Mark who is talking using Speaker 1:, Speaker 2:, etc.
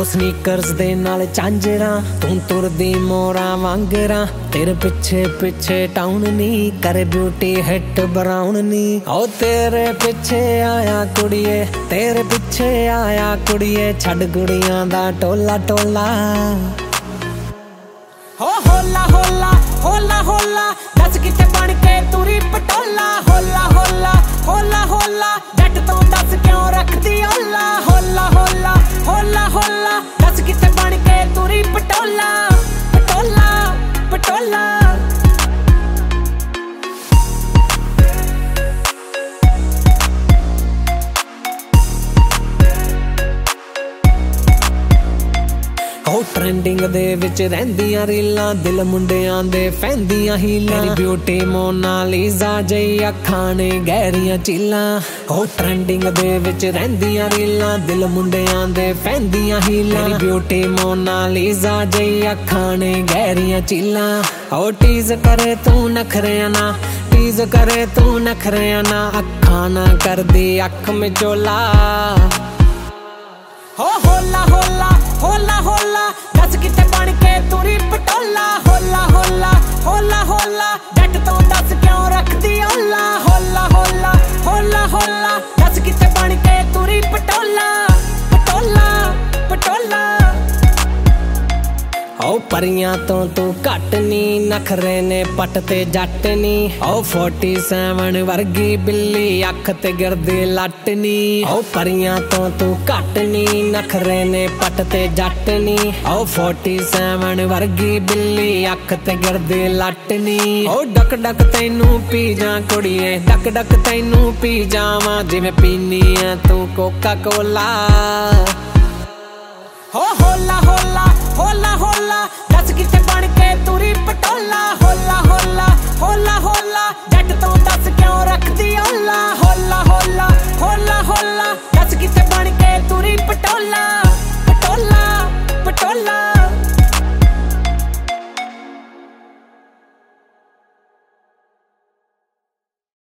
Speaker 1: sneakers दे नाल झांजरा तू तुरदी मोरा वांगरा तेरे पिछे पिछे टाउन नी करे ब्यूटी हिट ब्राउन नी ओ तेरे पिछे आया कुड़िए तेरे पिछे आया कुड़िए छड़ कुड़ियां दा टोला टोला हो होला होला होला होला दस किते बन के तुरी पटोला होला होला होला होला जट तो दस क्यों रखदी ओला होला होला होला होला दस किते बन के तुरी पटोला पटोला पटोला ट्रेंडिंग दे विच रहिंदियां रीलां दिल मुंडियां दे फैंदियां हीलां तेरी ब्यूटी मोनालिसा जई अखां ने गहरियां चीलां ओ ट्रेंडिंग दे विच रहिंदियां रीलां दिल मुंडियां दे फैंदियां हीलां तेरी ब्यूटी मोनालिसा जई अखां ने गहरियां चीलां ओ टीज करे तू नखरियां ना टीज करे तू नखरियां ना अखां ना कर दी अख में चोला हो होला होला होला होला दस किते बन के तुरी पटोला होला होला होला होला जट तो दस क्यों रखदी ओला होला होला होला होला दस किते बन के तुरी पटोला पटोला पटोला ओ परियां तो तू घट नी नखरे ने पट ते जट नी ओ 47 वर्गी बिल्ली अख ते गिरदी लट नी ओ परियां तो तू घट नी नखरे ने पट ते जट नी ओ 47 वर्गी बिल्ली अख ते गिरदी लट नी ओ डक डक तैनू पी जा कुड़िए डक डक तैनू पी जावां जिवें पीनी ऐ तू कोका कोला हो होला होला होला होला दस किते बन के तुरी पटोला होला होला होला